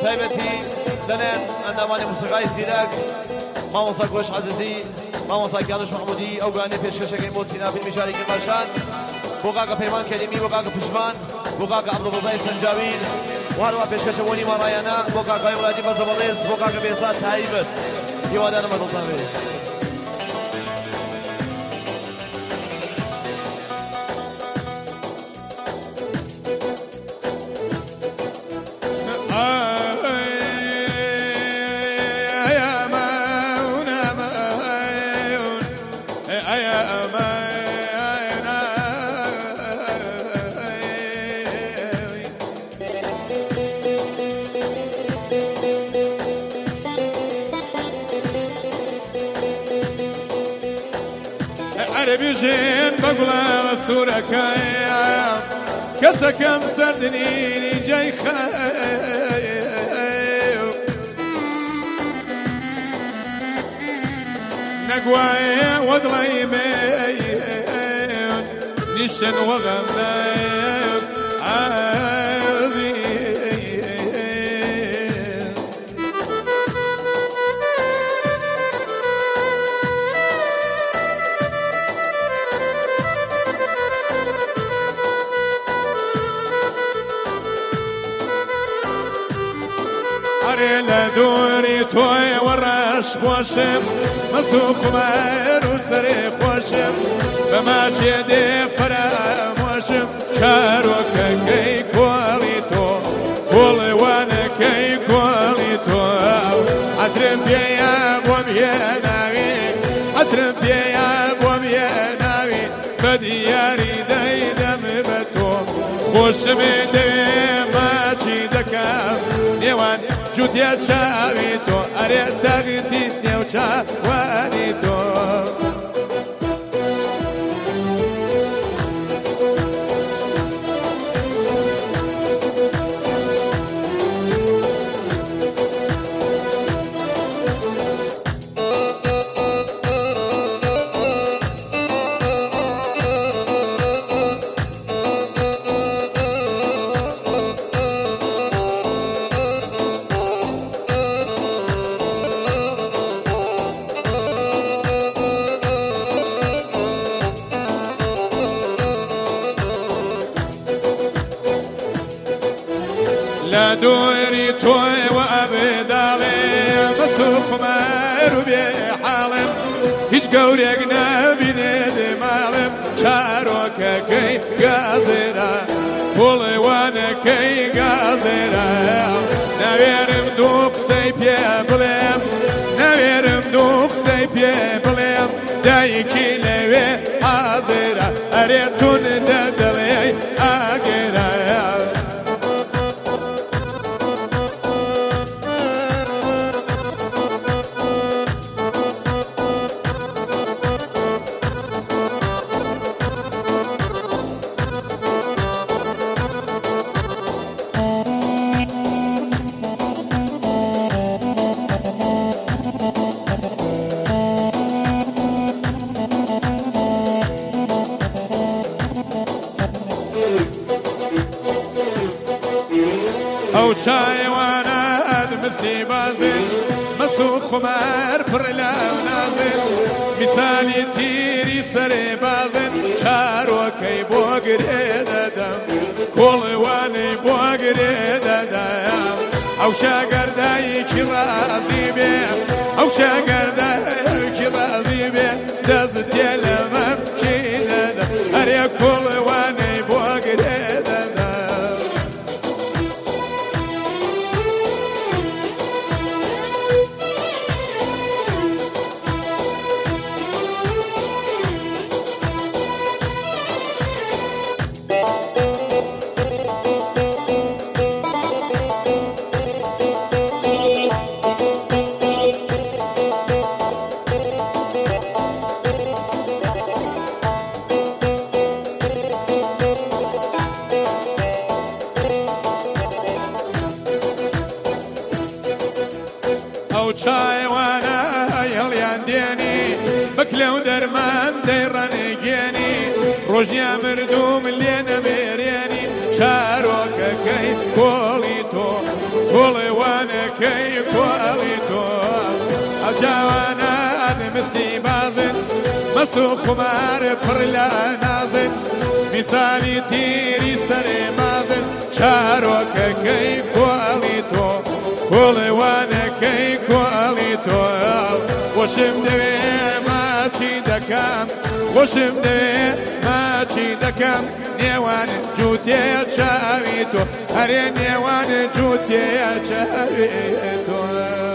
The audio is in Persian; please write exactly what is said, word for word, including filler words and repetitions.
تایبەتی دەنێن ئەندامانی موسیقای زیرەک مامۆستا گۆش عەزیزی مامۆستا کیانوش محمودی ئەو گوانەی پێشکەشەکەی بۆ سینا فیلمی شاری کرماشان بۆ کاکە پەیمان کەریمی بۆ کاکە پشمان بۆ کاکە عەبدوڵڕەزای سەنجاوین و هەروە پێشکەشە بۆ نیما ڕایانە بۆ کاکای وڵاتی بەرزەبەڕێز بۆ کاکە بێزاد تایبەت هیوادارم بەدڵتان بێت. بژێن بەگوڵە سوورەکەیان کەسەکەم سەردنینی جای خەیو نەگوایە وەدڵی مێن نیشتن وەغەمنەیە عەزی لە دووری تۆی وەڕەش بۆشم مەسوق مەر و سەرێ خۆشم بە ماچێ دێ فەرامۆشم چارۆکەکەی کۆڵی تۆ کۆڵێوانەکەی کۆڵی تۆ عەترم پێیە بۆم هێناوی عەترم پێیە بۆم هێناوی بە دیاری دەیدەم بە تۆ خۆشمێ دەوێ ماچی دەکەم نێوان جوتیا چاوی تۆ ئەرێ دەغتی نێو چاوانی تۆ لە دووری تۆی و ئەبداڵێ بەسوق مەر و بێ حاڵم هیچ گەورێک نەبینێ دێماڵم چارۆکەکەی گازێرە کۆڵێوانەکەی گازێرە نەوێرم دوو قسەی پێ بڵێم نەوێرم دوو قسەی پێ بڵێم دایکی لەوێ حازێرە ئەرێ تون دەدڵێ ئاگێرە ئەو چایوانات مسلی بازن مەسوق خومار پڕ لاو نازن میسالی تیری سەرێ بازن چارۆکەی بۆ گرێ دەدەم کۆڵێوانەی بۆ گرێ دەدەم ئەو شاگەردایەکی ڕازی بێ ئەو شاگەردایەکی ڕازی بێ دەست تێ لەمە بکی دەدەم ئەرێ کۆڵێوانەی بۆ گرێ دەدەم ئەو چایوانە هەڵیان دێنی بکلێ و دەرمان دەیڕەنێگێنی ڕۆژیان مردوم لێ نەمێرێنی چارۆکەکەی کۆڵی تۆ كل وانا كي كواليتو الجوانات مثلي بازن مسوق مار برلا نازن مثالي تيري سري مازن شاروك كي كواليتو كل وانا كي كواليتو وشم دوي ما چي دكام خوشم دوي ما چي دكام نيوان جوتي چاويتو هري نيوان جوتي چاويتو